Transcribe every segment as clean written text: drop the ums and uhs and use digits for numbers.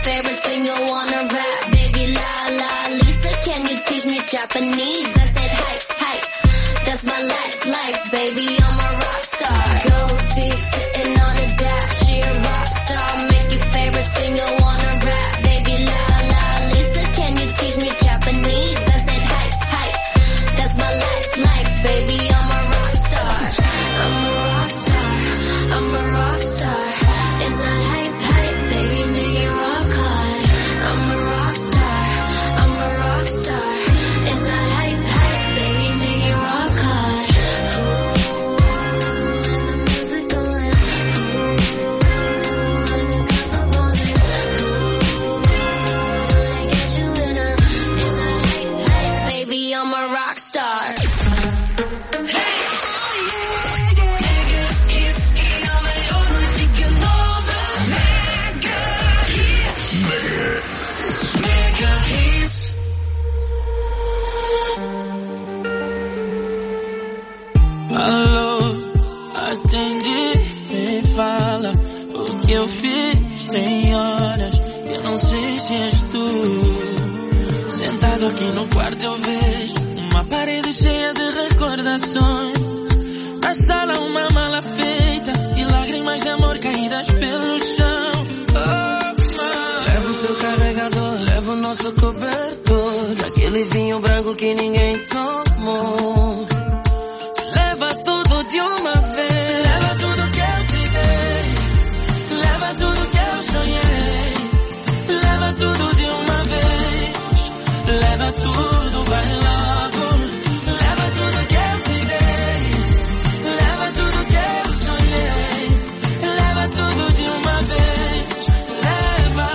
favorite singer wanna rap. Baby la la Lisa, can you teach me Japanese? I said hi, hi, that's my life, baby, I'm a rock star. Gold feet sitting on a dash, she a rock star. Make your favorite singer wanna rap. Baby la la Lisa, can you teach me Japanese? I said hi, hi, that's my life, baby, I'm a rock star. I'm a rock star, I'm a rock star. It's not hype, baby, make it rock hard. I'm a rock star, I'm a rock star. It's not hype, baby, make it rock hard. Ooh, and the music going. Ooh, and the girls are buzzing. Ooh, I get you in a. It's not hype, baby, I'm a rock star. Alô, atende, me fala o que eu fiz. Tem horas que eu não sei se és tu. Sentado aqui no quarto eu vejo uma parede cheia de recordações. Na sala uma mala feita e lágrimas de amor caídas pelo chão. Oh, leva o teu carregador, leva o nosso cobertor, aquele vinho branco que ninguém tomou. Leva tudo de uma vez. Leva tudo que eu te dei. Leva tudo que eu sonhei. Leva tudo de uma vez. Leva tudo, vai logo. Leva tudo que eu te dei. Leva tudo que eu sonhei. Leva tudo de uma vez. Leva,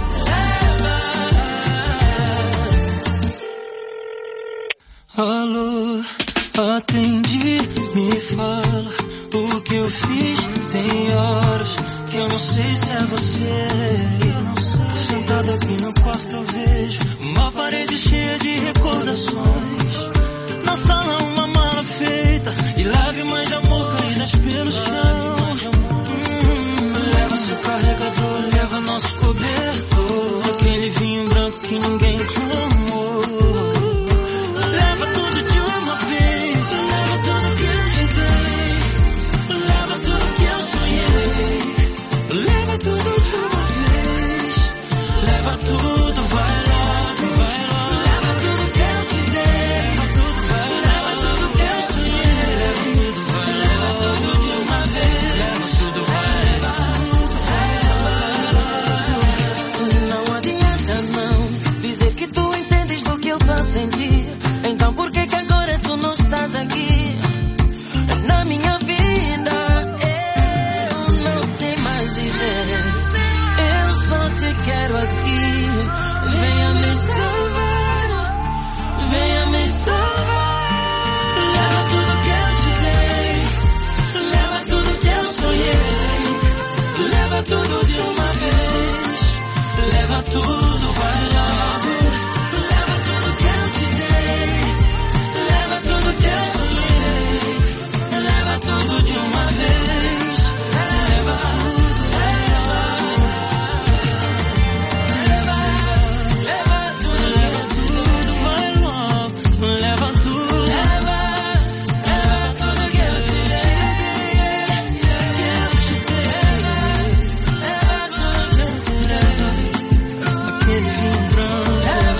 leva. Alô, atende, me fala o que eu fiz. Tem horas que eu não sei se é você. Sentado aqui no quarto eu vejo uma parede cheia de recordações. Na sala uma mala feita e lágrimas de amor caídas pelo chão. Leva seu carregador, leva nosso cobertor, aquele vinho branco que ninguém tomou. Leva tudo de uma vez. Leva tudo que eu te dei. Leva tudo que eu sonhei. Leva tudo de uma vez. Leva tudo, vai logo, vai logo. Leva tudo que eu te dei. Leva tudo que eu sonhei. Leva tudo de uma vez. Leva tudo, vai logo. Não adianta não dizer que tu entendes do que eu tô a sentir. Então por que agora tu não estás aqui na minha vida? Eu não sei mais viver. Eu só te quero aqui. Venha me salvar. Venha me salvar. Leva tudo que eu te dei. Leva tudo que eu sonhei. Leva tudo de uma vez. Leva tudo, vai logo. Leva tudo que eu te dei. Leva tudo que eu sonhei. Leva tudo de uma vez. Leva tudo, leva tudo, vai logo. Leva tudo, leva tudo que eu te dei. Leva tudo que eu te dei. Aquele vinho branco.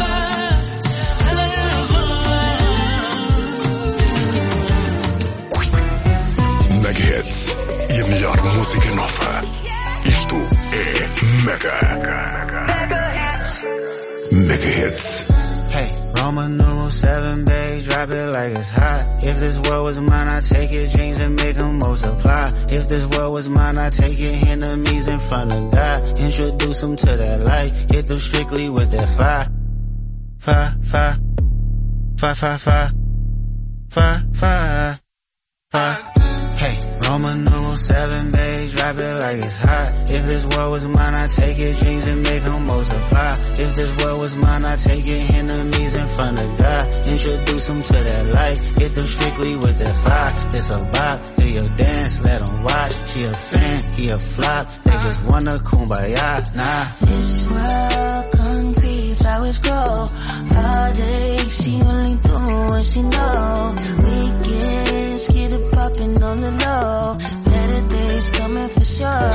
Mega Hits e a melhor música nova. Isto é Mega Hits. Hey, Roman numeral 7, babe, drop it like it's hot. If this world was mine, I'd take your dreams and make them multiply. If this world was mine, I'd take your enemies in front of God. Introduce them to that light, hit them strictly with that fire. Fire, fire, fire, fire, fire, fire, fire, fire. Hey, Roman numeral 7, babe, drop it like it's hot. If this world was mine, I'd take your dreams and make them multiply. If this world was mine, I'd take your enemies in front of God. Introduce them to that light, hit them strictly with that fire. It's a bop, do your dance, let them watch. She a fan, he a flop, they just wanna kumbaya, nah. This world flowers grow. Heartache, she only do what she know. Weekends, get it poppin' on the low. Better days coming for sure.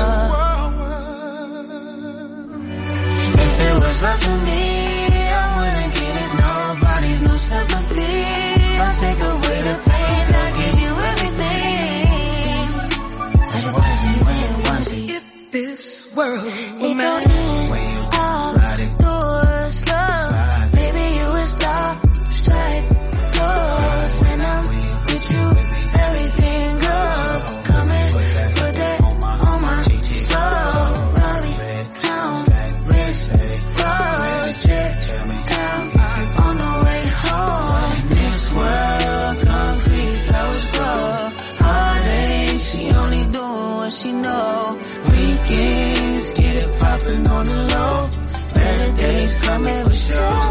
If it was up to me, I wouldn't give nobody no sympathy. I'll take away the pain, I'll give you everything. I just wanna see when you wanna see. If this world were It go mine, in, out, doors, love. Baby, you would stop, strike, doors. When I'm with you, everything goes. Come and put that on my soul. Robbie, pound, wrist, project, down, on the way home. This world, concrete, flowers grow. Heartache, she only doing what she know. Weekends, get it poppin' on the low. Better days coming for sure.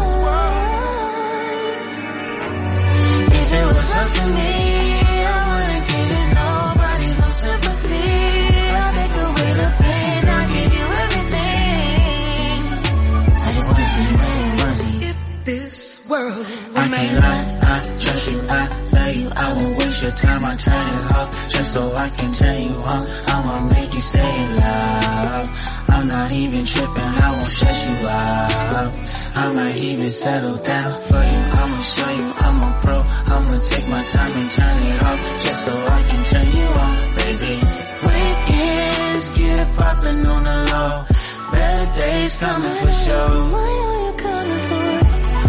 If it was up to me, I wouldn't give it nobody no sympathy. I'll take away the pain, I'll give you everything. I just wanna see you when you wanna see. if this world I were can't mine, lie, I trust you, I love you. I won't waste your time, I turn it off just so I can turn you on. I'ma make you say it loud. I'm not even tripping, I won't stress you out. I might even settle down for you. I'ma show you I'm a pro. I'ma take my time and turn it off just so I can turn you on, baby. Weekends, get it poppin' on the low. Better days coming for sure. I know you're coming for it.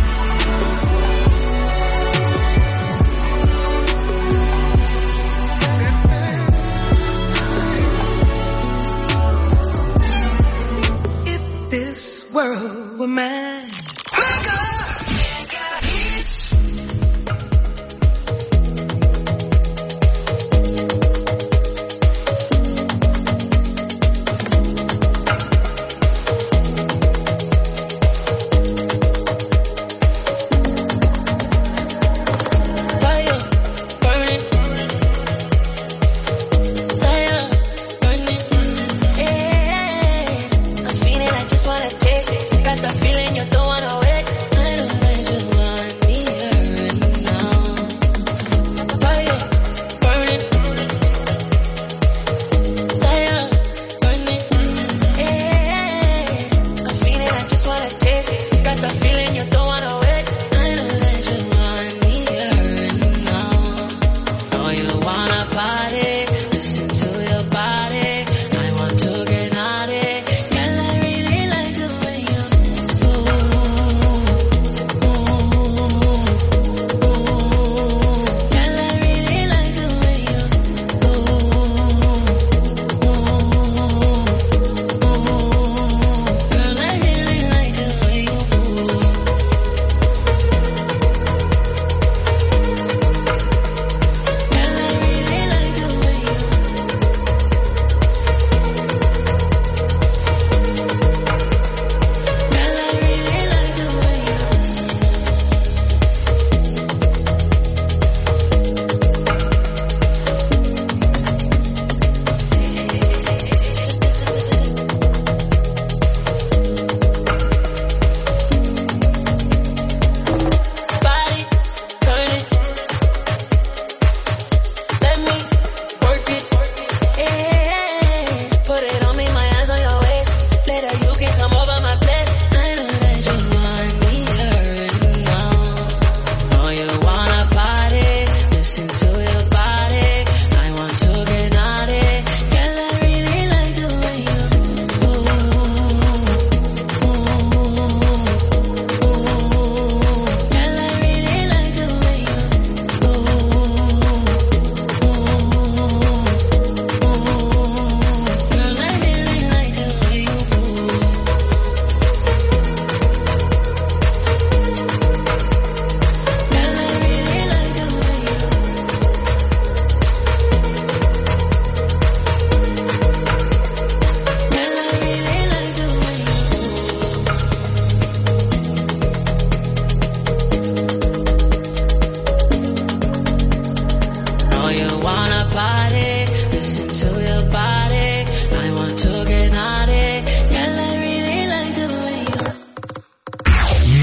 if this world were mine. Ooh.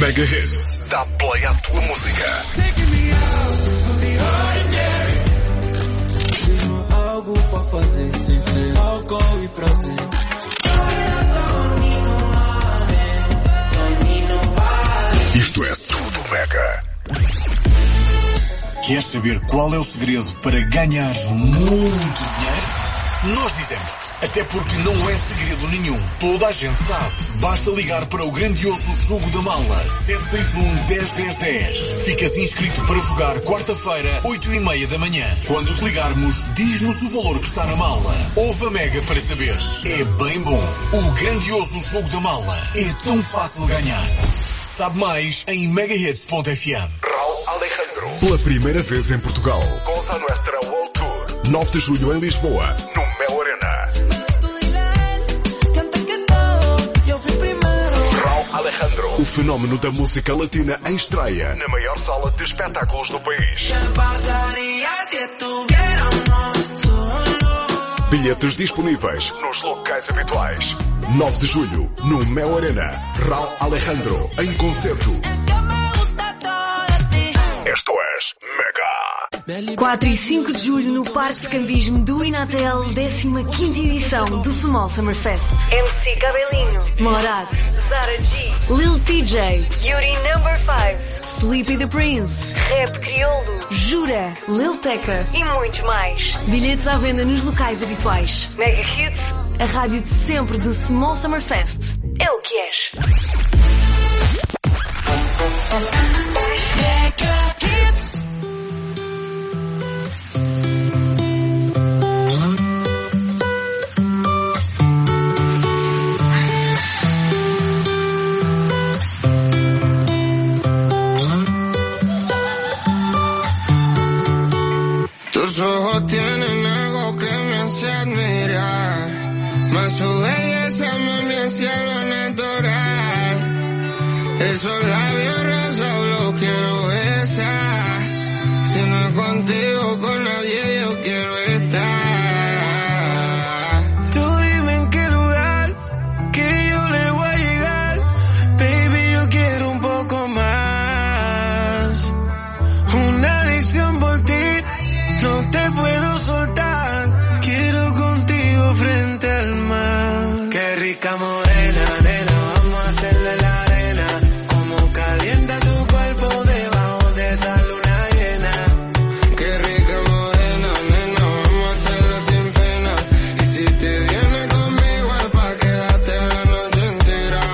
Mega Hits. Dá play à tua música. Tenho algo pra fazer, sem ser álcool e prazer. Isto é tudo Mega. Queres saber qual é o segredo para ganhar muito dinheiro? Nós dizemos-te, até porque não é segredo nenhum. Toda a gente sabe. Basta ligar para o grandioso Jogo da Mala 761-10-10-10. Ficas inscrito para jogar quarta-feira, 8h30 da manhã. Quando te ligarmos, diz-nos o valor que está na mala. Ouve a Mega para saberes. É bem bom. O grandioso Jogo da Mala é tão fácil ganhar. Sabe mais em megahits.fm. Raul Alejandro. Pela primeira vez em Portugal. Cosa Nuestra World Tour. 9 de julho em Lisboa, no Mel Arena. Raul Alejandro. O fenómeno da música latina em estreia na maior sala de espetáculos do país. Bilhetes disponíveis nos locais habituais. 9 de julho, no Mel Arena. Raul Alejandro, em concerto. Esto es Mega. 4 e 5 de julho no Parque de Cambismo do Inatel, 15ª edição do Small Summer Fest. MC Cabelinho, Morat, Zara G, Lil TJ, Yuri No. 5, Sleepy the Prince, Rap Crioulo, Jura, Lil Tecca e muitos mais. Bilhetes à venda nos locais habituais. Mega Hits, a rádio de sempre do Small Summer Fest. É o que és. Tus ojos tienen algo que me hace admirar, mas su belleza me hace algo natural. Esos labios rosas los quiero besar, si no es contigo con nadie yo quiero estar. Tú dime en qué lugar que yo le voy a llegar, baby yo quiero un poco más, una adicción por ti. No te puedo soltar, quiero contigo frente al mar. Qué rica morena, nena, vamos a hacerle la arena. Como calienta tu cuerpo debajo de esa luna llena. Qué rica morena, nena, vamos a hacerlo sin pena. Y si te vienes conmigo es pa' quedarte la noche entera.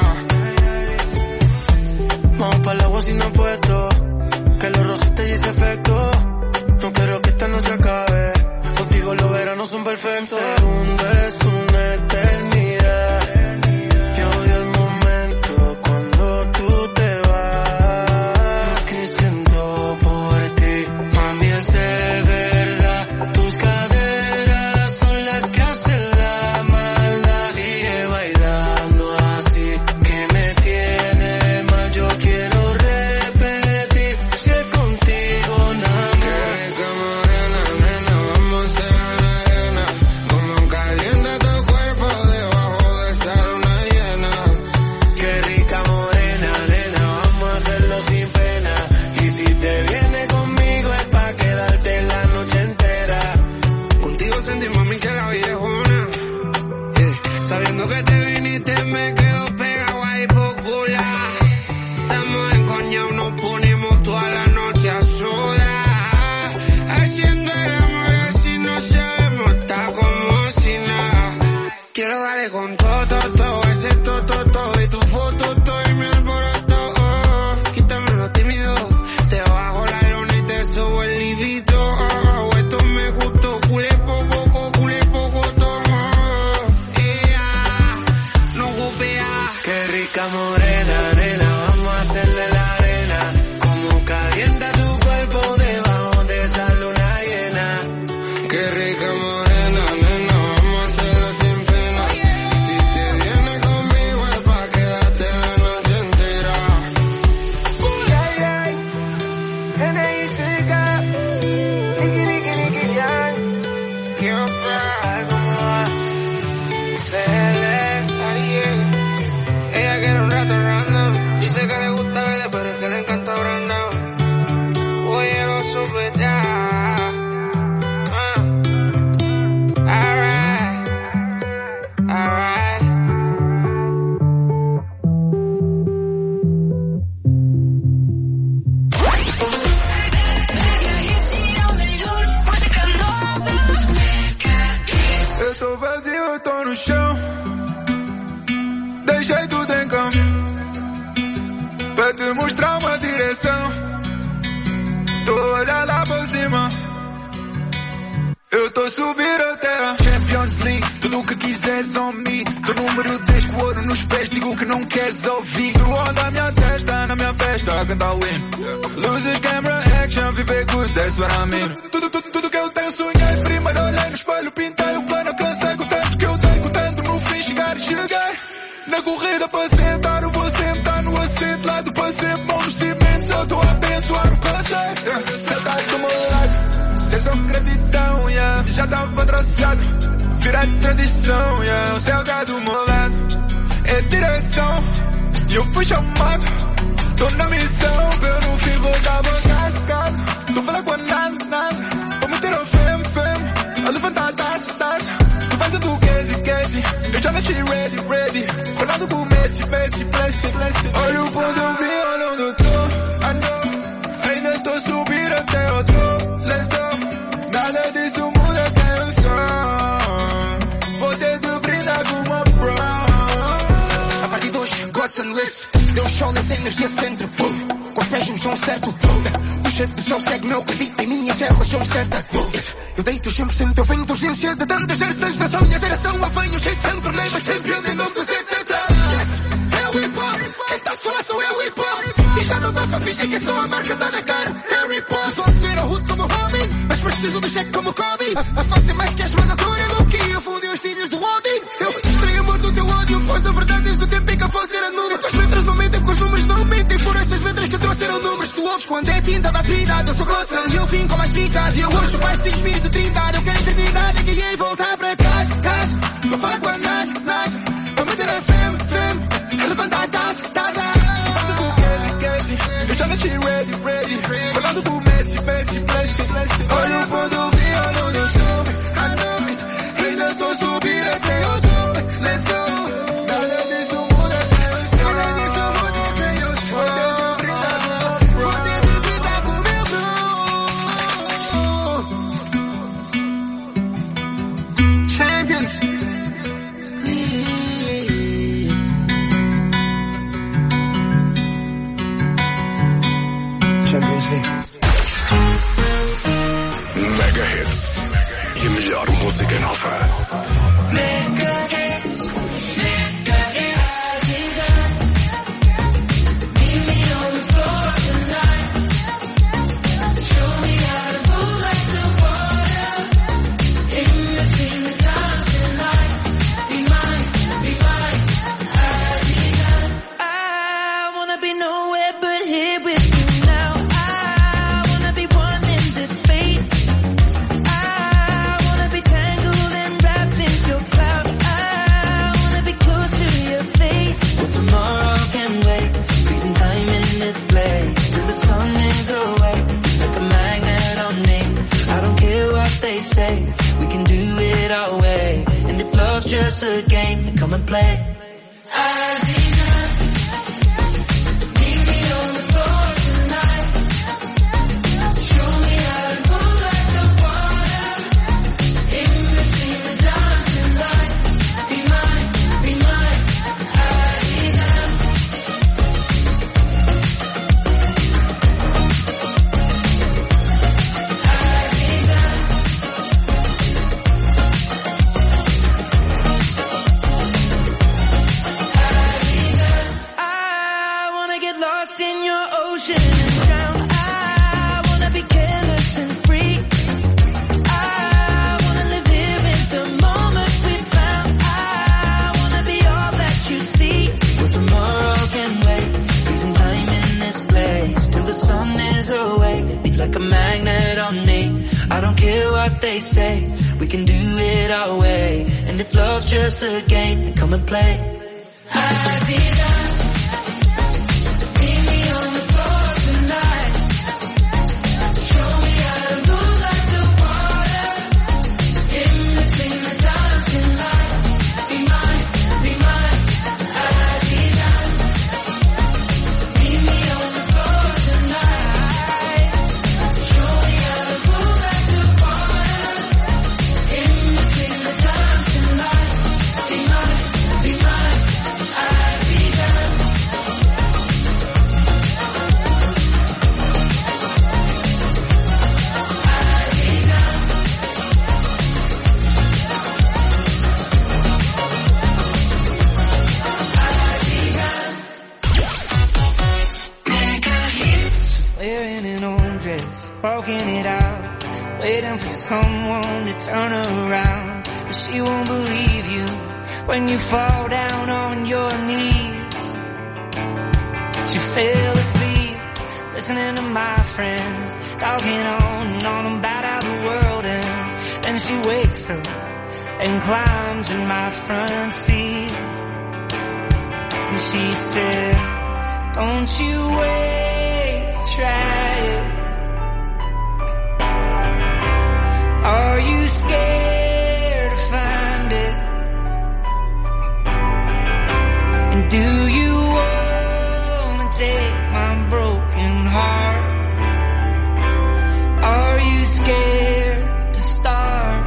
Vamos pa'l agua sin apuesto, que los rosas te hice efecto. No quiero que esta noche acabe, contigo los veranos son perfectos. Un segundo es una eternidad, yo odio el momento cuando tú te vas. Lo que siento por ti, mami, es de verdad. Tus caderas son las que hacen la maldad. Sigue bailando así, que me tiene mal, yo quiero repetir. Si es contigo nada. Sabiendo que te viniste me quedo pegado ahí por cular. Estamos encoñados, nos ponemos toda la noche a solas, haciendo el amor así no sabemos, está como si nada. Quiero darle con todo, ese todo, y tu foto, todo y mi alboroto. Quítame lo tímido, te bajo la lona y te subo el libido. Esto me gustó, culé poco, tomo. Qué rica morena, nena, vamos a hacerle la arena. Como calienta tu cuerpo debajo de esa luna llena. Qué rica morena, nena, vamos a hacerlo sin pena. Y si te vienes conmigo es pa' quedarte la noche entera. N.I.C.K. Nicky, Young. ¿Sabes cómo va? Ella quiere un rato. te mostrar uma direção. Tô olhando lá por cima. Eu tô subindo a terra. Champions League, tudo o que quiseres on me. Tô número 10 com ouro nos pés, digo que não queres ouvir. Suor da minha testa, na minha festa, a cantar win. Losers, camera, action, viver good, that's what I mean. Tudo que eu tenho sonhei, primeiro olhei no espelho, pintei o plano, cansei com o tanto que eu dei, com o tanto no fim chegar e cheguei. Na corrida para sentar, eu vou sentar no assento, lado para sempre, mão nos cimentos, eu tô a abençoar o conceito. Sentado do meu lado. Cê só gratidão, yeah. Já tava traçado, virar tradição, yeah. O céu tá do meu lado, é direção. E eu fui chamado, tô na missão. Pero no fim voltava casa. Tô falando com a NASA. Vou meter a fame, a levantar a taça. Tu faz a do Casey. Eu já nasci ready. Falando com o Messi, blessing. Olha o ponto, eu vi, olha onde eu tô. I know, ainda tô subindo até eu tô. Let's go. Nada disso muda quem eu sou. Vou ter de brindar com uma bro. A partir de hoje, God's Unless. Deus show nessa energia centro. Com os pés no chão certo. O chefe do céu segue, meu acredito em mim, essa é a relação certa. Eu deito sempre, eu venho de urgência de tantas gerações. Da minha geração, lá venho cheio de sangue. Tornei-me champion em nome dos etc. Yes, é o hip-hop. Quem tá a falar sou eu, hip-hop. E já não dá pra fingir que só a marca tá na cara. É o hip-hop. Vou ser o root como homem, mas preciso do cheque como Kobe. A fase mais que és mais atora do que eu fundei os filhos do Odin. Eu extraí amor do teu ódio. Foz da verdade desde o tempo em que a voz era nula. E tuas letras não mentem, porque os números não mentem. Foram essas letras que trouxeram números. Tu ouves quando é tinta da trindade. Eu sou Godson e eu vim com mais trincas. E eu hoje pai de 5 de trindade. Eu quero eternidade, ninguém voltar para casa. Eu falo com a Nas. Eu meter a fame. Eu levantar a taça. Eu já nasci ready. Falando com o Messi, blessing. Olha o ponto, eu vi, olha onde eu estou. I know it, ainda tô subindo até eu tô. Let's go. Nada disso muda quem eu sou. Vou ter de brindar com meu bro. Champions. Champions League. Mega Hits e a melhor música nova. Mega Hits. Meet me on the floor tonight. Show me how to move like the water. In between the dancing lights. Be mine, Aziza. I wanna be nowhere but here with you now. I wanna be one in this space. I wanna be tangled and wrapped in your cloud. I wanna be close to your face. Well, tomorrow can wait. Freezing time in this place till the sun is away. Like a magnet on me. I don't care what they say. We can do it our way. And if love's just a game, then come and play. Aziza, meet me on the floor tonight. Show me how to move like the water. In between the dancing lights. Be mine, Aziza. I wanna get lost in your ocean and drown. I wanna be careless and free. I wanna live here in the moment we found. I wanna be all that you see. Well, tomorrow can wait. Freezing time in this place till the sun is awake. Be like a magnet on me. I don't care what they say. We can do it our way. And if love's just a game, then come and play. Aziza, meet me on the floor tonight. Show me how to move like the water. In between the dancing lights. Be mine, Aziza. Meet me on the floor tonight. Show me how to move like the water. In between the dancing lights. Be mine, Aziza. walking it out, waiting for someone to turn around. But she won't believe you when you fall down on your knees. She fell asleep listening to my friends talking on and on about how the world ends. Then she wakes up and climbs in my front seat. And she said, don't you wait to try it. Are you scared to find it? And do you want to take my broken heart? Are you scared to start?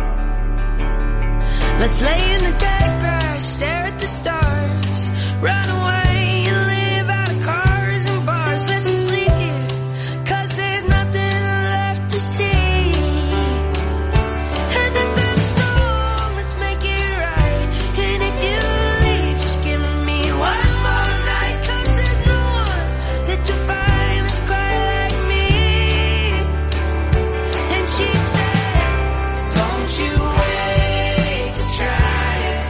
Let's lay in the dead grass, stare at the stars, run away and live out of cars and bars. Let's just leave here, 'cause there's nothing left to see. And if that's wrong, let's make it right. And if you leave, just give me one more night, 'cause there's no one that you'll find that's quite like me. And she said, don't you wait to try it.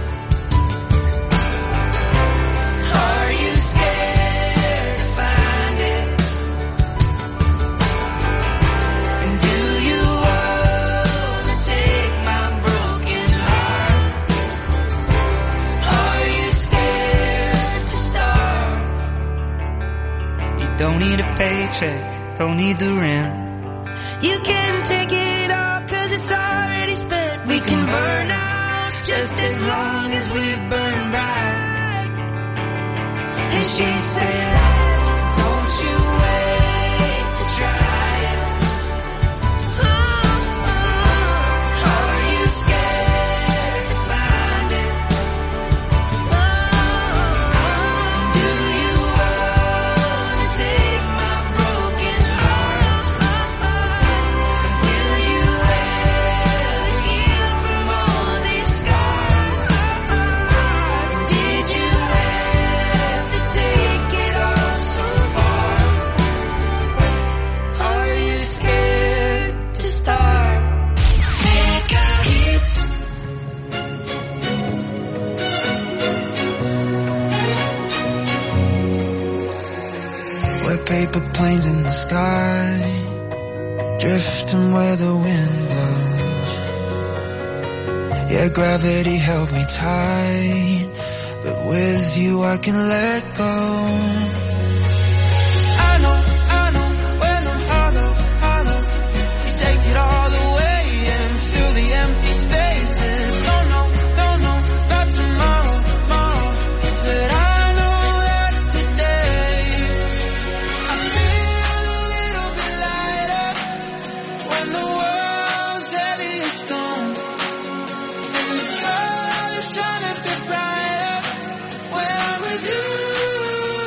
Are you scared to find it? And do you want to take my broken heart? Are you scared to start? You don't need a paycheck, don't need the rent. You can take it all, 'cause it's already spent. We can burn out just as long as we burn bright. And she said, don't you wait to try it. Are you scared to find it? Do you want to take my broken heart? Will you ever heal from all these scars? Did you have to take it all so far? Are you scared to start? Mega hits. We're paper planes in the sky, drifting where the wind blows. Yeah, gravity held me tight, but with you I can let go. I know, when I'm hollow, you take it all away and fill the empty spaces. Don't know about tomorrow, but I know that today I feel a little bit lighter when the world's heavy as stone, and the colors shine a bit brighter when I'm with you.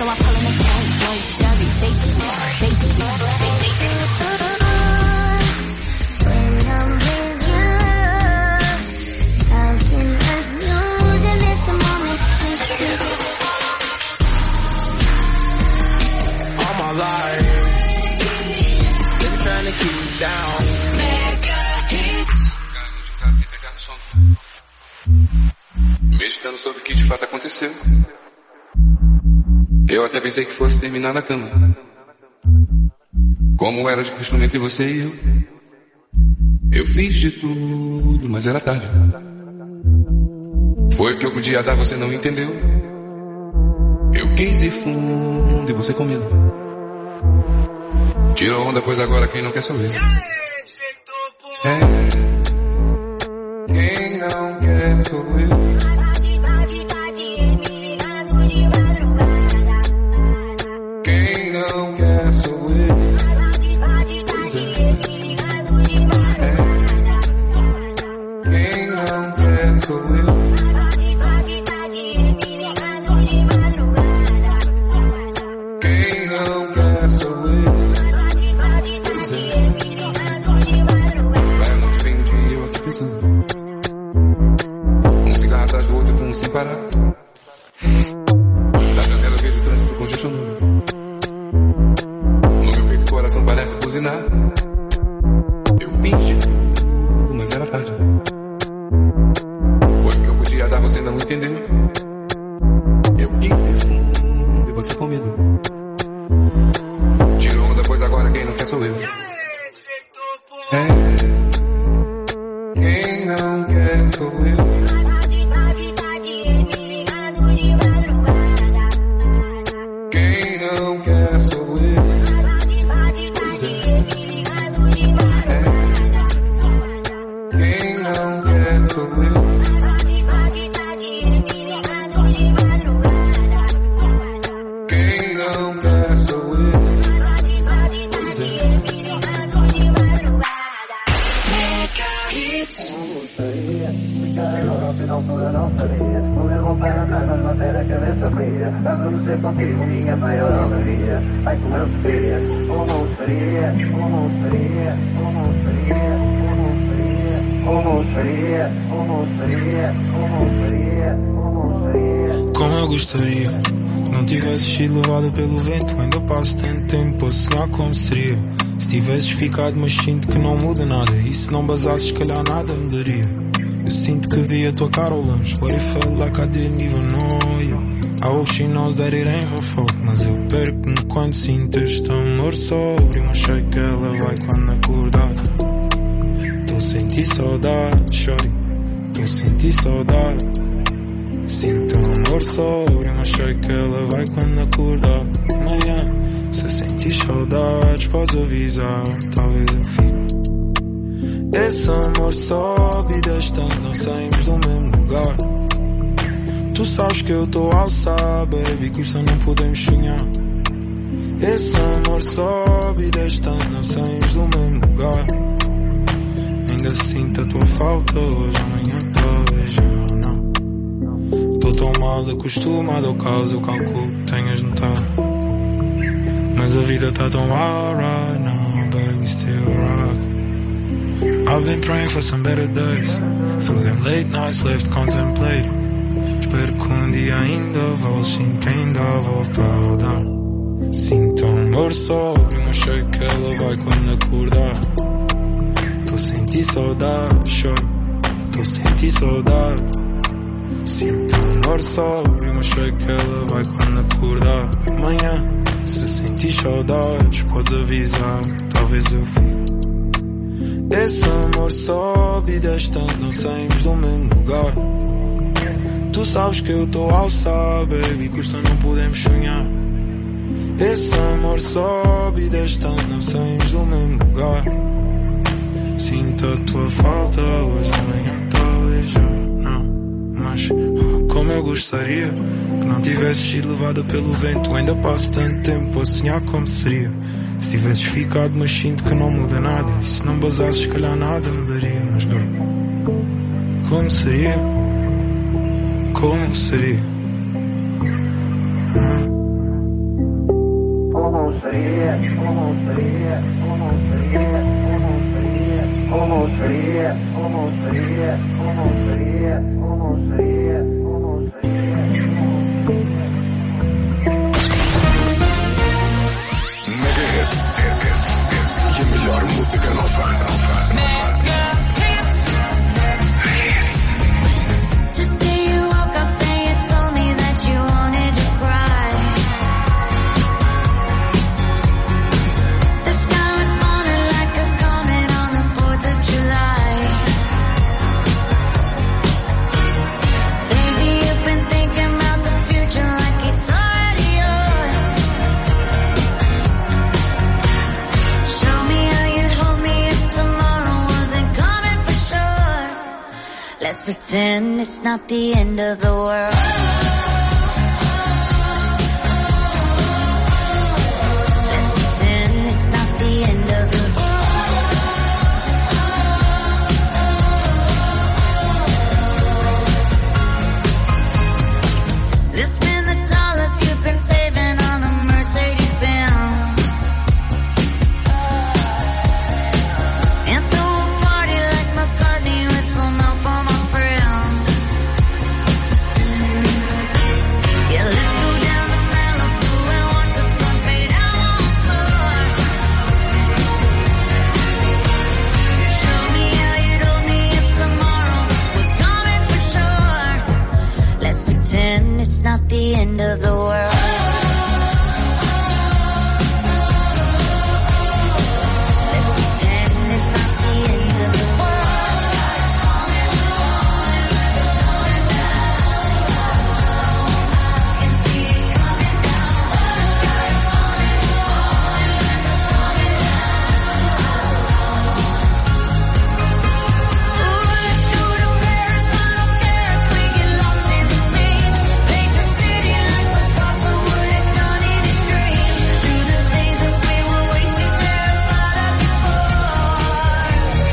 so I pull in the gang. Dirty Stacy, Stacy, Stacy. When I'm with you, something is new, and it's the moment. All my life, been trying to keep you down. Meditando sobre o que de fato aconteceu. Eu até pensei que fosse terminar na cama, como era de costume entre você e eu. Eu fiz de tudo, mas era tarde. Foi o que eu podia dar, você não entendeu. Eu quis ir fundo e você com medo. Tirou onda, pois agora quem não quer sou eu. Quem não quer sou eu. Quem não quer sou eu. Pois é. Quem não quer sou eu. Quem não quer sou eu. Pois é. Vai à noite, vem um dia eu aqui pensando. Um cigarro atrás do outro e fumo sem parar. Da janela eu vejo o trânsito congestionado. Coração parece buzinar. Eu fiz de tudo, mas era tarde. Foi o que eu podia dar, você não entendeu. Eu quis ir fundo e você com medo. Tirou onda, pois agora quem não quer sou eu. Quem não quer sou eu. Quem não quer sou eu. Quem não quer sou eu. Quem não quer sou eu. Pois é. Não pura não sabia. Poder voltar atrás mas manter a cabeça fria. Adormecer contigo minha maior alegria. Ai como eu seria, como seria, como seria, como seria, como seria, como seria, como seria, como seria. Como eu gostaria que não tivesses sido levado pelo vento. Ainda passo tanto tempo a sonhar como seria. Se tivesses ficado mas sinto que não muda nada. E se não basasses se calhar nada mudaria. Eu sinto que vi a tua cara ao longe. But it felt like I didn't even know you. I hope she knows that it ain't her fault. Mas eu perco-me quando sinto este amor sóbrio. Mas sei que ela vai quando acordar. Tô a sentir saudade, shorty. Tô a sentir saudade. Sinto amor sóbrio. Mas sei que ela vai quando acordar. Amanhã, se sentir saudades, podes avisar. Talvez eu fique. Esse amor sobe e desce tanto, não saímos do mesmo lugar. Tu sabes que eu tô a alçar, baby, custa não podemos sonhar. Esse amor sobe e desce tanto, não saímos do mesmo lugar. Ainda sinto a tua falta hoje, amanhã talvez já não. Tô tão mal acostumado ao caos, eu calculo que tenhas notado. Mas a vida tá tão alright now, baby, still rock. I've been praying for some better days. Through them late nights left contemplating. Espero que dia ainda volte. Sinto que ainda volta a dar. Sinto amor sóbrio, mas sei que ela vai quando acordar. Tô a sentir saudade, choro. Tô a sentir saudade. Sinto amor sóbrio, mas sei que ela vai quando acordar. Amanhã, se sentir saudades, podes avisar. Talvez eu fique. Esse amor sobe e desce tanto, não saímos do mesmo lugar. Tu sabes que eu tô a alçar, baby, custa não podemos sonhar. Esse amor sobe e desce tanto, não saímos do mesmo lugar. Sinto a tua falta hoje, amanhã talvez já não. Mas como eu gostaria que não tivesses sido levada pelo vento. Ainda passo tanto tempo a sonhar como seria. Se tivesses ficado, mas sinto que não muda nada. E se não basasses, se calhar nada mudaria. Mas girl, como seria? Como seria? E a melhor música nova. Today you woke up and you told me that you wanted to cry. The sky responded like a comet on the 4th of July. Baby, you've been thinking about the future like it's already yours. Show me how you'd hold me if tomorrow wasn't coming for sure. Let's pretend it's not the end of the world. Let's pretend it's not the end of the world. Let's spend the dollars you've been saving on a Mercedes Benz and throw a party like McCartney with some help from my friends. Yeah, let's go down to Malibu and watch the sun fade out once more. Show me how you'd hold me if tomorrow was coming for sure. Let's pretend it's not the end of the world. Let's pretend it's not the end of the world. I can see it coming down. The sky's falling, falling, ooh, let's go to Paris. I don't care if we get lost in the streets. Paint the city like Picasso would have done in his dreams. Do the things that we were way too terrified of before.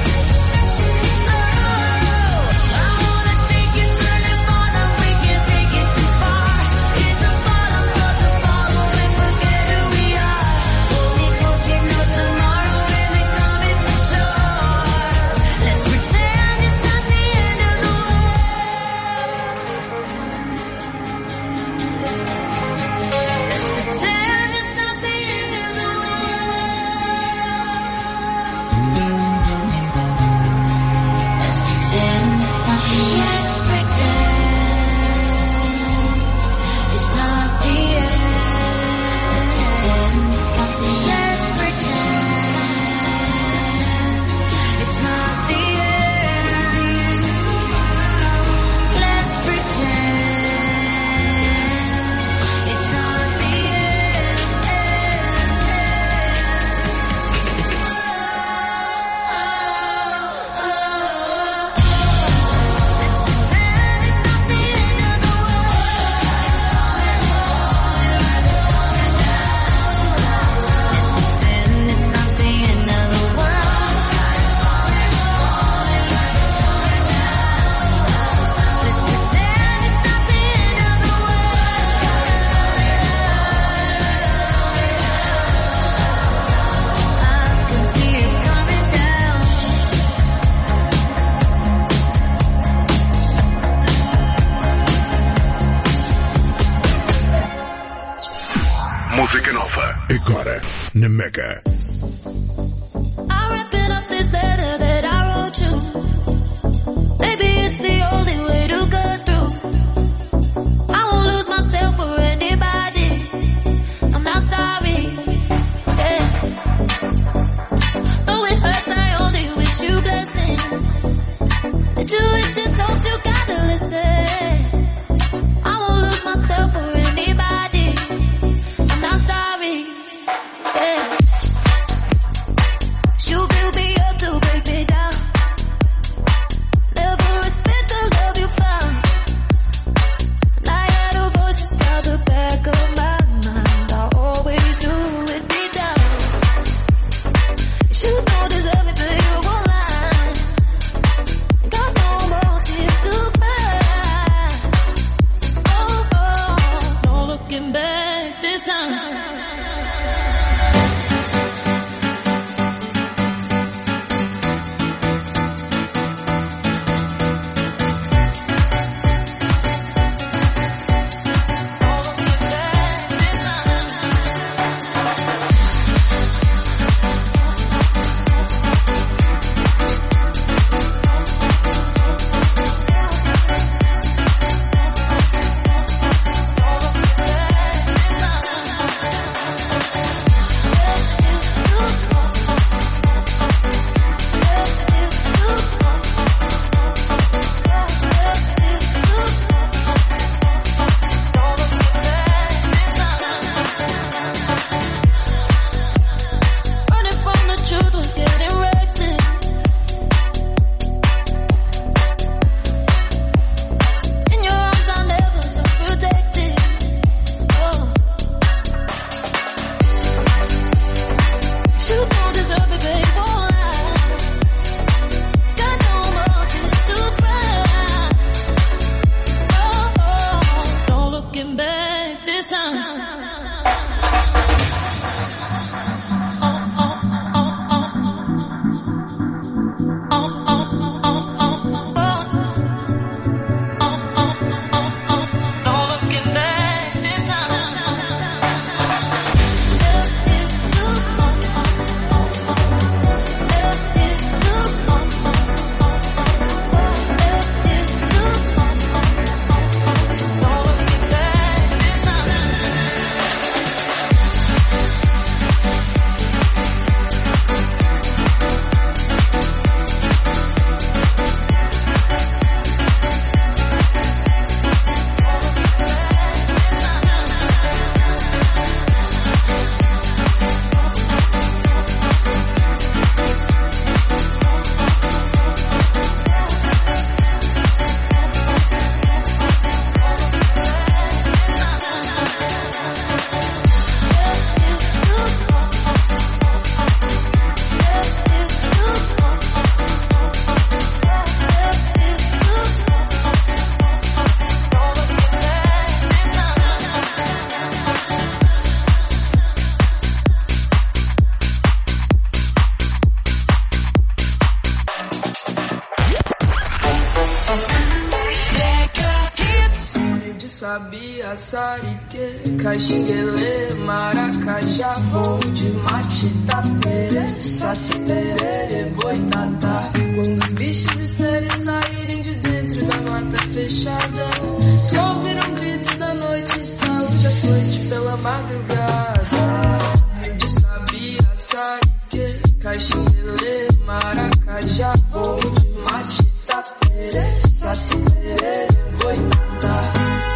Oh, I wanna take you, turn it on, and we can take it too far. Hit the bottom of the bottle and forget who we are. Hold me close, you know tomorrow isn't coming for sure. Let's pretend it's not the end of the Let's pretend it's not the end of the Let's pretend it's not the end. Let's pretend it's not the end. Let's pretend it's not the Pretend it's not the end of the world. Let's pretend it's not the end of the world. I can see it coming down. Música nova. Agora na Mega. I'm wrapping up this letter that I wrote you. Maybe it's the only way to go through. I won't lose myself for anybody. I'm not sorry. Yeah. Though it hurts, I only wish you blessings. The Jewish and talks, you gotta listen. I won't lose myself for anybody. I'm not sorry. Yeah. You build me up to break me down. Never respect the love you found. And I had a voice inside the back of my mind. I always knew it'd be down. You don't deserve it, but you won't lie. Got no more tears to cry. Sarike, Caxinguelê, Maracajá, voo de Matitapere, Saci Perere, Boitatá. Quando os bichos e seres saírem de dentro da mata fechada, só ouviram gritos da noite, estalos de açoite pela madrugada. De Sabia, Sarike, Caxinguelê, Maracajá, voo de Matitapere, Saci Perere, Boitatá.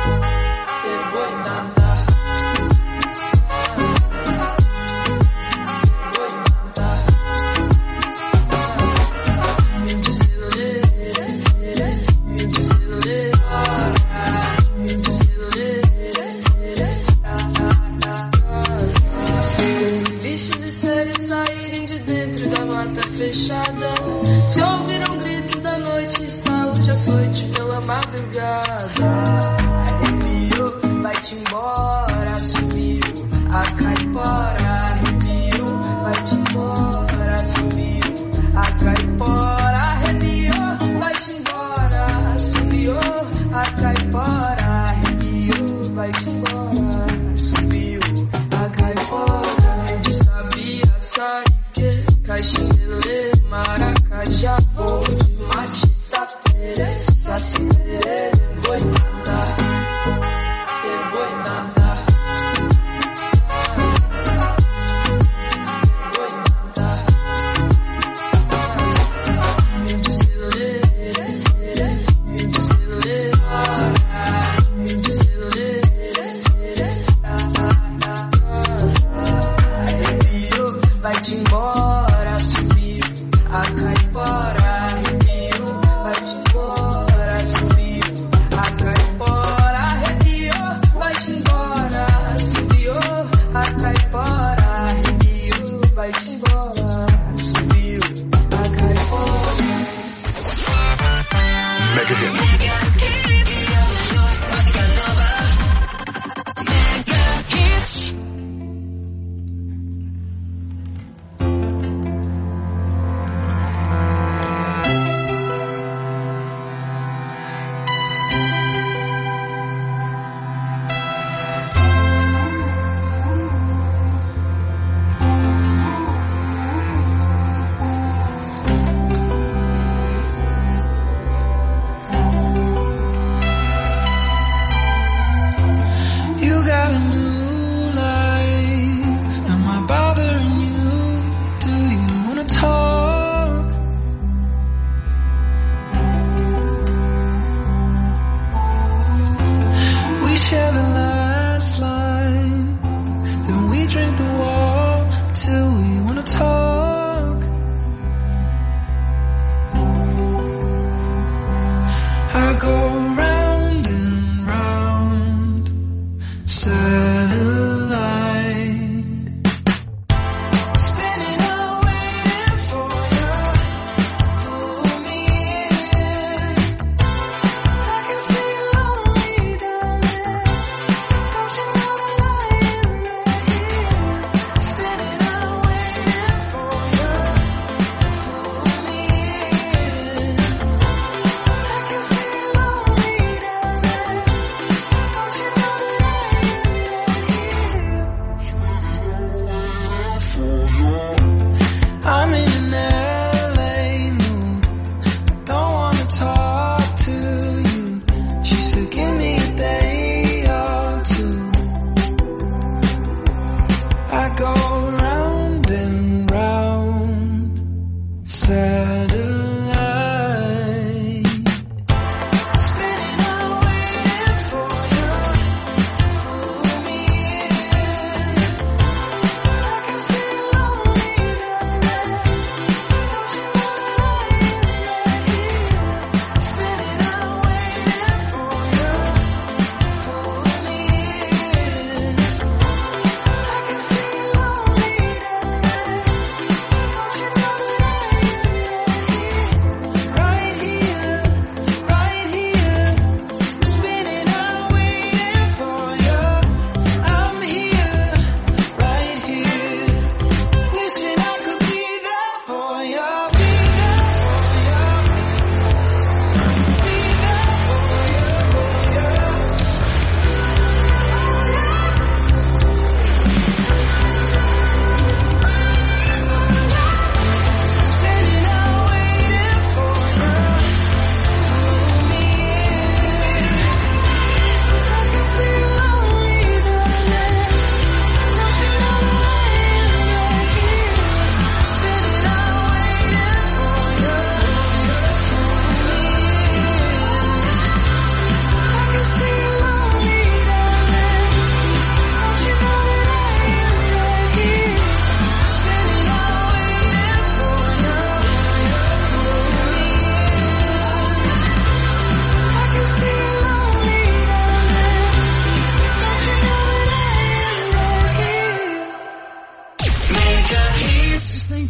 Fechada, se ouviram gritos da noite, estalos de açoite pela madrugada. Arrepiou, vai-te embora, sumiu a caipora. Arrepiou, vai-te embora, sumiu a caipora. Arrepiou, vai-te embora, sumiu a caipora. Arrepiou, vai-te embora, sumiu a caipora. De Sabia, Sarike, Caxinguelê, Maracajá, voo de Matitapere, Saci Perere, Boitatá, Boitatá. Vai-te embora, sumiu a caipora. Arrepiou, vai-te embora, sumiu a caipora. Arrepiou, vai-te embora, sumiu a caipora. Arrepiou, vai-te embora, sumiu a caipora. Mega Hits.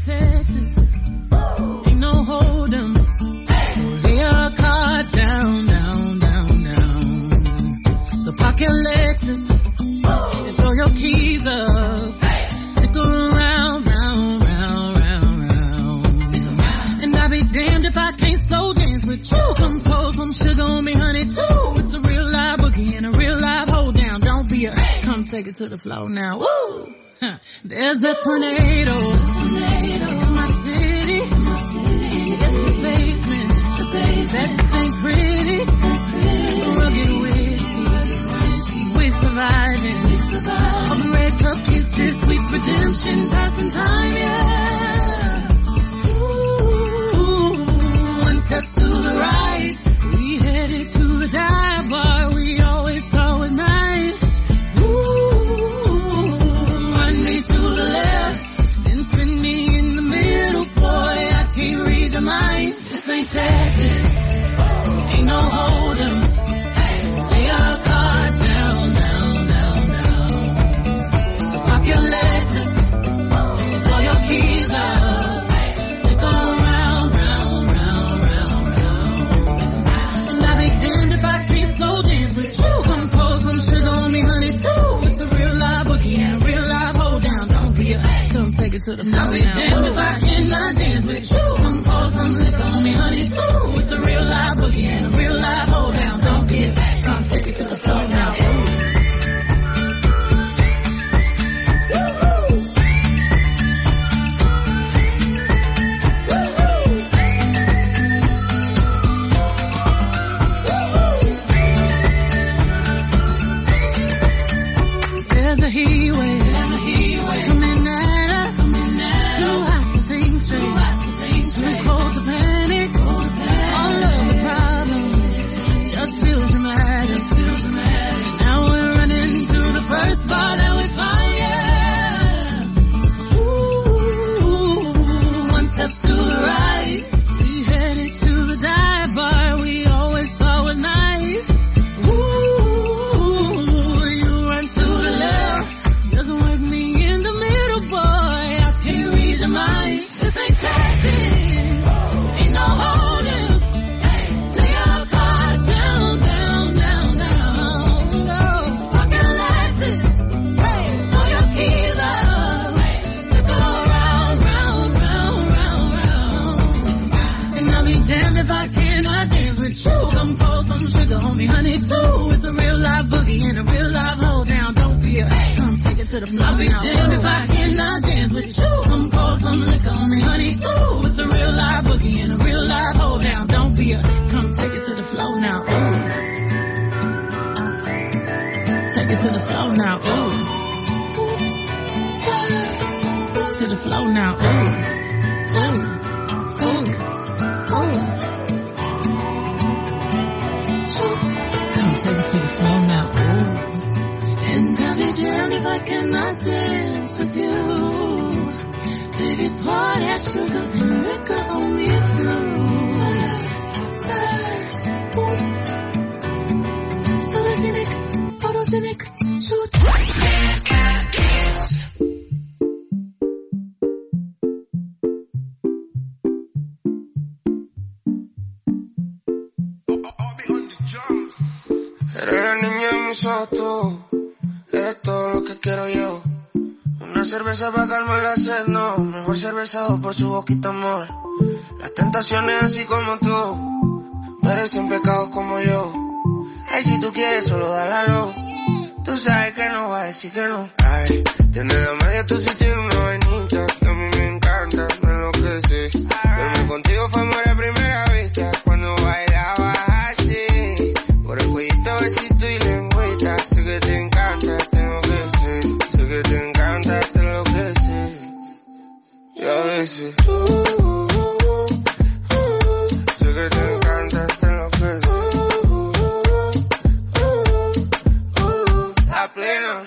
Texas. Ain't no hold 'em. So lay your cards down, down, down, down. So park your Lexus and throw your keys up. Stick around, round, round, round, round. And I'll be damned if I can't slow dance with you. Come pour some sugar on me, honey, too. It's a real live boogie and a real live hold down. Don't be a come take it to the floor now. Woo! There's a tornado in my city. It's the basement. That ain't pretty. Rugged whiskey. We surviving. All the red cup kisses, sweet redemption, passing time, yeah. Ooh, one step to the right. We headed to the dive bar we always thought was nice. To the left, then spin me in the middle, boy, I can't read your mind. This ain't Texas, ain't no hold 'em. Lay your cards down, down, down, down. So park your Lexus, throw your keys up, stick around, round, round, round, round. And I'll be damned if I can't slow dance with you. Come pour some sugar on me, honey, too. It's a real live boogie and a real live hold down. Come take it to the floor now. I'll be damned if I cannot dance with you. Come pour some liquor on me, honey, too. It's a real live boogie and a real live hold down. Don't be a come take it to the floor now. There's a heat wave. Coming at us. Too hot to think straight. Too cold to panic. All of the problems just feel dramatic. Now we're running to the first bar that we find, yeah. Ooh, one step to the right. We headed to the dive bar we always thought was nice. Ooh, you run to the left. Just wake me in the middle, boy. I can't read your mind. This ain't Texas. Ain't no holding. Lay your cards down, down, down, down. No, park your Lexus. Throw your keys up. Stick around, round, round, round, round. And I'll be damned if I cannot dance with you. Come pour some sugar on me, honey, too. It's a real live boogie and a real live hold down. Don't be a come take it to the floor. I'll be damned if I cannot dance with you. Come pour some liquor on me, honey, too. It's a real live boogie and a real live hold down. Don't be a come take it to the floor now. Ooh. Take it to the floor now. Ooh. Oops. Spurs. To the floor now. Ooh. Ooh. Ooh. Oops. Shoot. Come take it to the floor now. Ooh. And I'll be damned if I cannot dance with you. Baby, pour that sugar and liquor on me too. Spurs, boots, photogenic, photogenic, shoot. Eres la niña de mis ojos, tú. Eres todo lo que quiero yo. Una cerveza para calmar la sed, no. Mejor cervezado por su boquita, amor. Las tentaciones así como tú merecen pecados como yo. Ay, si tú quieres solo dale a lo. Tú sabes que no va a decir que no. Ay, tienes la media, tú sí tienes una vainita que a mí me encanta, me enloquece. Verme contigo fue amor a primera vista cuando bailabas así. Por el cuellito, besito y lengüita. Sé que te encanta, tengo que ser. Sé que te encanta, te enloquece. Y a veces sé que te encanta, te enloquece. La plena.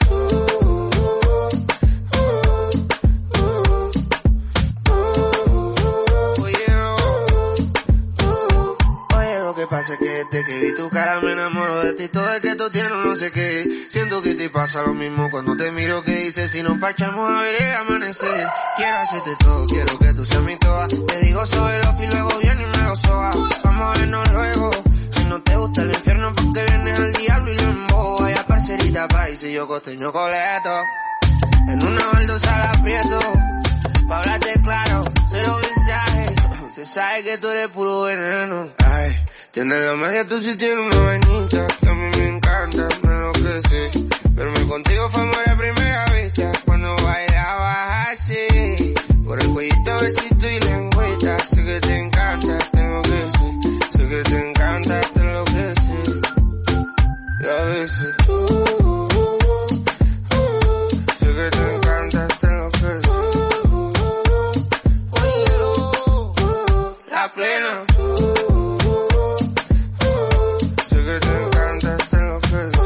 Oye, lo que que pasa es que desde que vi tu cara me enamoro de ti. Todo es que tú tienes no sé qué. Siento que te pasa lo mismo cuando te miro. Que dices si nos parchamos a ver el amanecer. Quiero hacerte todo, quiero que tú seas mi toa. Te digo soy loco y luego viene y me lo soba. Vamos a vernos luego. Si no te gusta el infierno porque vienes al diablo y lo embobo. Vaya parcerita país y yo costeño coleto. En una baldosa la aprieto. Pa' hablarte claro, cero mensajes. Se sabe que tú eres puro veneno. Ay, tienes la magia, tú sí tienes una vainita que a mí me encanta, me enloquece. Verme contigo fue amor a primera vista. Cuando bailabas así, por el cuellito, besito y lengüita. Sé que te encanta, te enloquece. Sé que te encanta, te enloquece. Y a veces sé que te encanta, te enloquece. La plena. Sé que te encanta, te enloquece.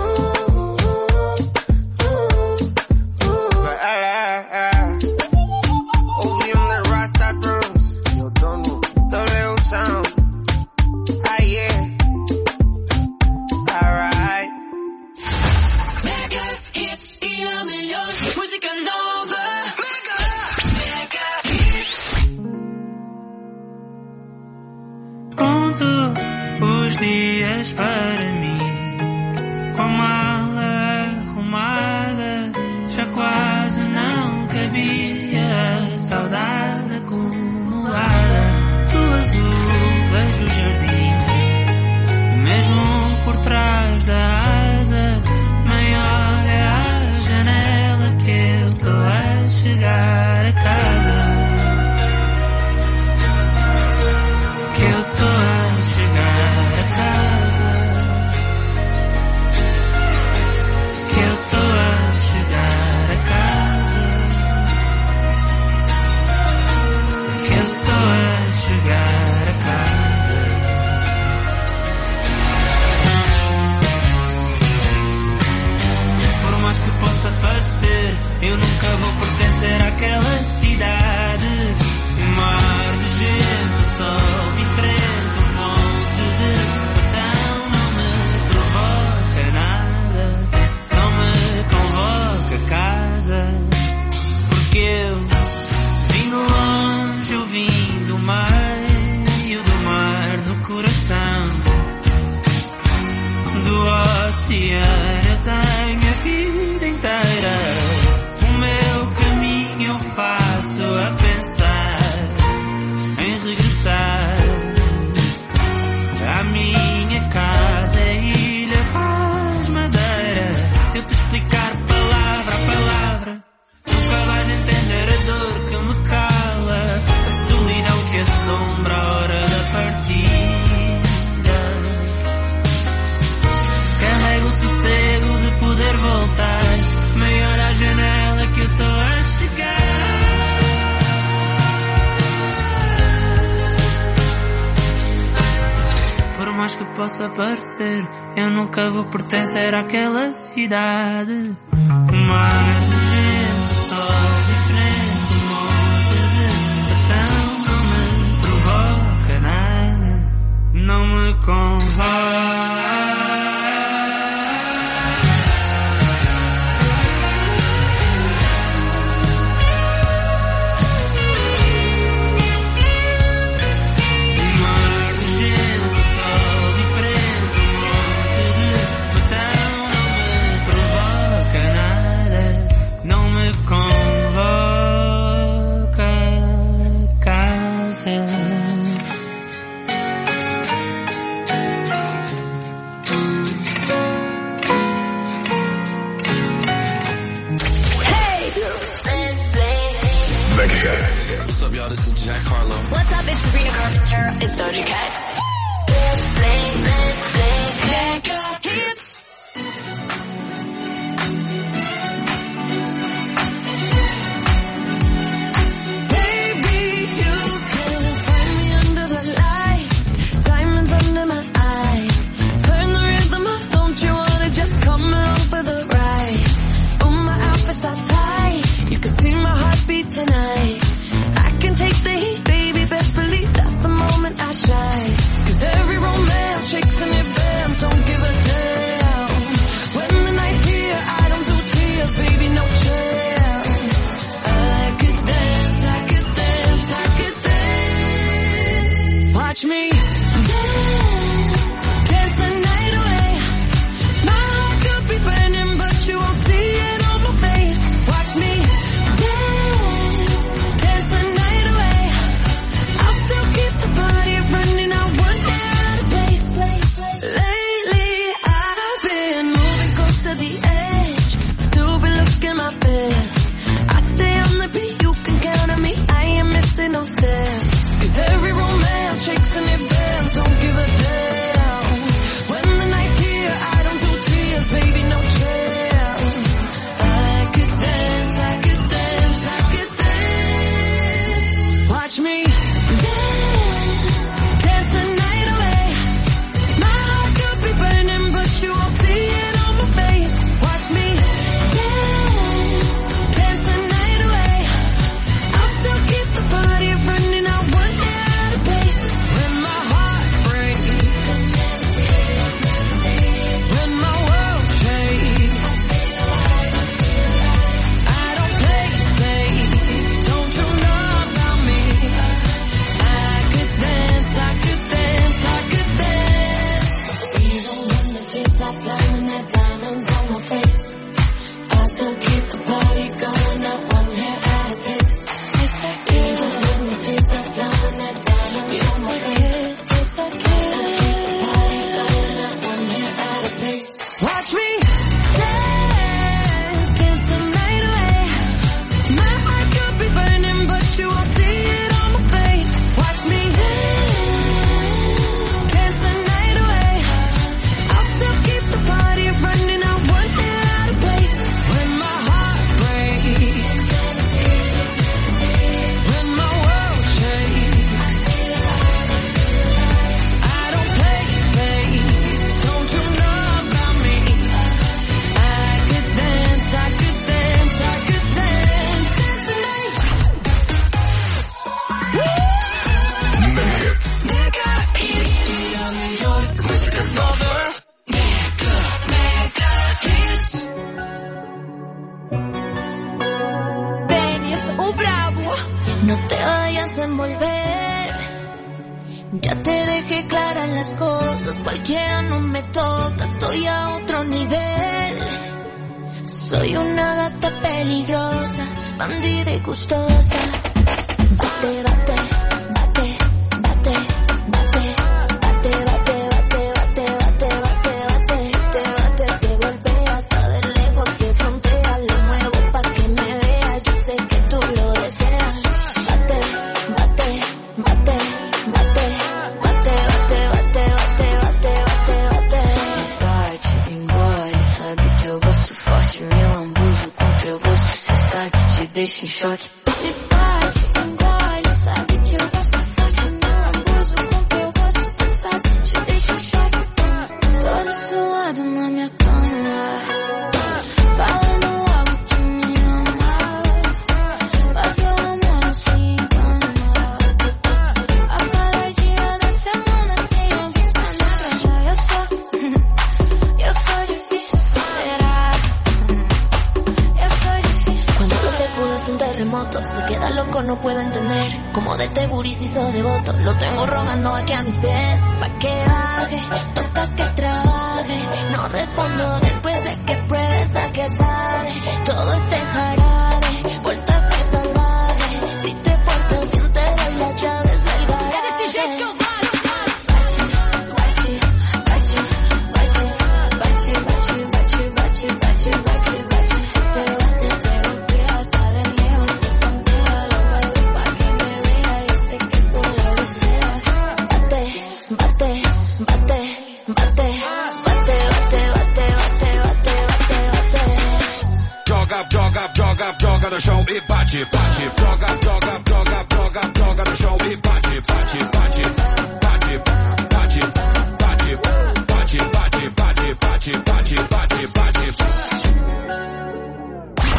OVM de Rasta Drums. Yo dono W Sound. Ah yeah. Alright. Mega hits y la millón. Música nova. Mega hits. Conto os dias para mim, com a mala arrumada, já quase não cabia a saudade acumulada. Do azul vejo o jardim, mesmo por trás da asa, maior é a janela que eu tô a chegar a casa. Que eu tô a chegar a casa. Que eu tô a chegar a casa. Que eu tô a chegar a casa. Por mais que possa parecer, eu nunca vou pertencer àquela cidade. Um mar de gente, sol diferente, um monte de botão. Não me provoca nada, não me convoca a casa. Porque eu vim de longe, eu vim do meio do mar no coração do oceano. Eu tenho a vida inteira, o meu caminho eu faço a pensar em regressar à minha casa, Ilha Paz Madeira. Se eu te explicar palavra a palavra, nunca vais entender a dor que me cala, a solidão que assombra a hora da partida. Carrego o sossego de poder voltar, maior à janela que eu tô a chegar. Por mais que possa parecer, eu nunca vou pertencer àquela cidade. Um mar de gente, sol diferente, um monte de botão. Não me provoca nada, não me convoca. What's up, y'all? This is Jack Harlow. What's up? It's Sabrina Carpenter. It's Doja Cat. Mega hits. Baby, you can find me under the lights, diamonds under my eyes. Turn the rhythm up, don't you wanna just come along for the ride? Oh, my outfit's all tight, you can see my heartbeat tonight. I can take the heat, baby, best believe that's the moment I shine. 'Cause every romance no sense. 'Cause every romance shakes and it bends, don't give a damn. When the night's here, I don't do tears, baby, no chance. I could dance, I could dance, I could dance. Watch me dance, dance the night away. My heart could be burning, but you won't see it on my face. Watch me dance, dance the night away. I'll still keep the party running, I want it out of pace. When my heart breaks, when my world shakes, I don't play it safe, don't you know about me? I could dance, I could dance, I could dance. Even when the tears stop flowing, that diamonds on my face, I still keep the party going, not one hair out of place. Yes, I can. Even when the tears stop flowing, that diamonds on my face, yes, I can. Watch me dance, dance the night away. My heart could be burning, but you won't see it on my face. Watch me dance, dance the night away. I'll still keep the party running, I want it out of place. When my heart breaks, when my world shakes, I don't play it safe, don't you know about me? I could dance, I could dance, I could dance, dance the night. Mega hits, New York, música nova. Mega hits. Dennis, o bravo. No te vayas a envolver. Ya te dejé claras las cosas. Cualquiera no me toca. Estoy a otro nivel. Soy una gata peligrosa, bandida y gustosa. Bate, bate, bate, bate, bate, bate, bate, bate, bate, bate, bate, bate, te bate, te golpea hasta de lejos que frontea. Lo muevo pa' que me vea, yo sé que tú lo deseas. Bate, bate, bate, bate, bate, bate, bate, bate, bate, bate, bate. Bate, engole, sabe que eu gosto forte, me lambuzo com teu gosto, cê sabe, te deixa em choque. Bate, engole, sabe que eu gosto forte, me lambuzo com teu gosto, cê sabe, te deixa em choque. Toda suada na minha cama, falando algo que me ama, mas meu amor não se engana. A cada dia da semana tem alguém pra me agradar. Eu sou difícil de superar. Eu sou difícil. Cuando lo secudo es un terremoto, se queda loco, no puedo entender cómo de este gurí se hizo devoto. Lo tengo rogando aquí a mis pies, pa' que baje, toca que trabaje. No respondo después de que pruebes a que sabe todo este jarabe, vuelta que salvaje. Si te portas bien te doy las llaves del garaje. Joga no chão e bate, bate, joga